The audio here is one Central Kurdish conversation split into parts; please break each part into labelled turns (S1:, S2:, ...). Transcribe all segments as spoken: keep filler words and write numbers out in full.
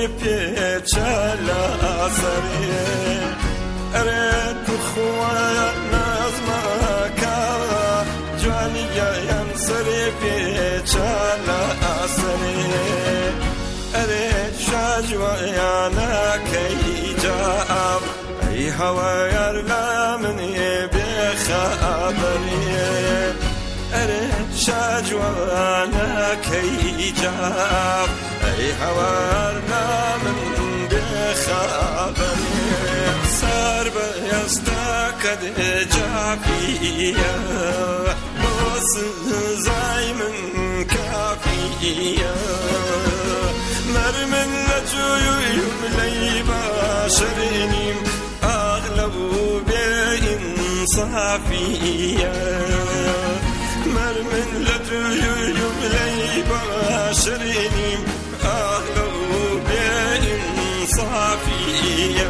S1: پیچلا سریه ارد خواه نظمکا جوانیه ین سری پیچلا سریه ارد شجویانا کی جاب ای هوایار لامنی بخبریه ارد شجویانا کی جاب ای هوایار من بخبریه سر بیستکد جافیه بس زایمن کافیه مرمن لجویم لی باشرینیم اغلبو به انصافیه مرمن لجویم لی باشرینیم اغلبو به انصافیه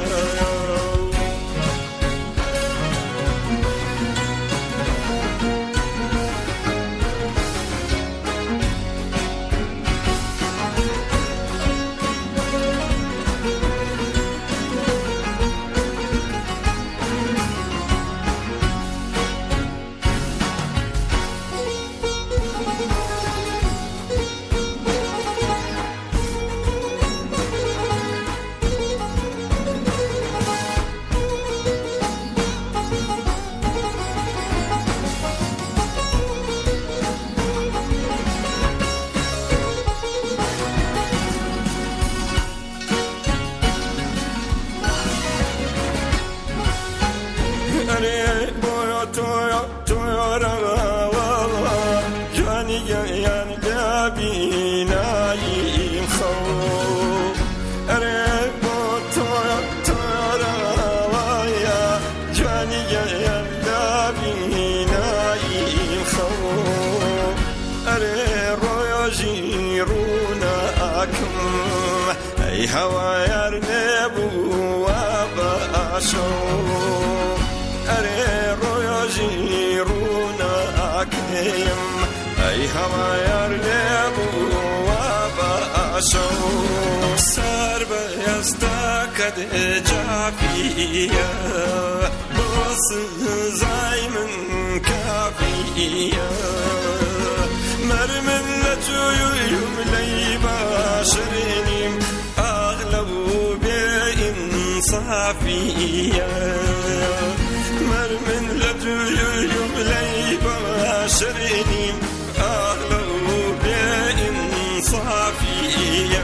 S1: ای هوایار نبو وباشو اره رویا جیرونا اکیم ای هوایار نبو وباشو سر بیستکد جافیه بس زایمن کافیه مرمن لجویم لی باشرینیم اغلبو به انصافیه مرمن لجویم لی باشرینیم اغلبو به انصافیه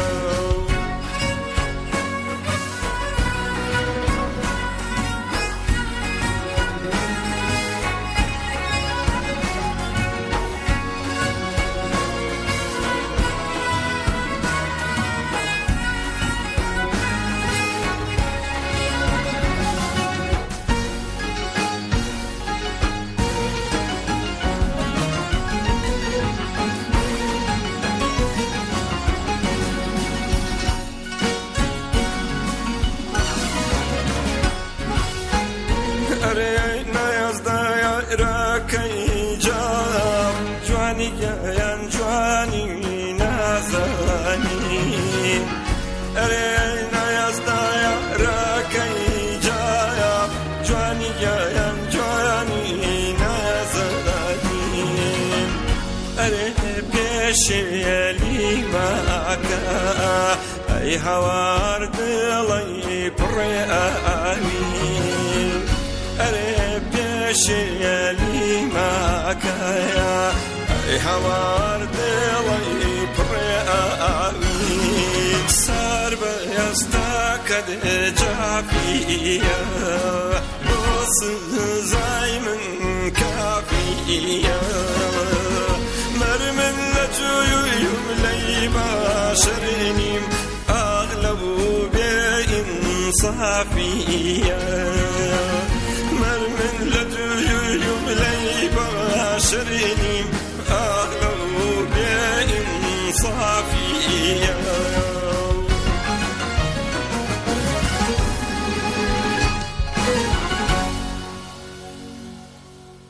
S1: شيلي معك أي هوار دلي برياني أريب شيلي معك أي هوار دلي برياني سار بيستكد جافية بس زايمن كافية مرمن لجویم لی باشرینیم اغلبو به انصافیه مرمن لجویم لی باشرینیم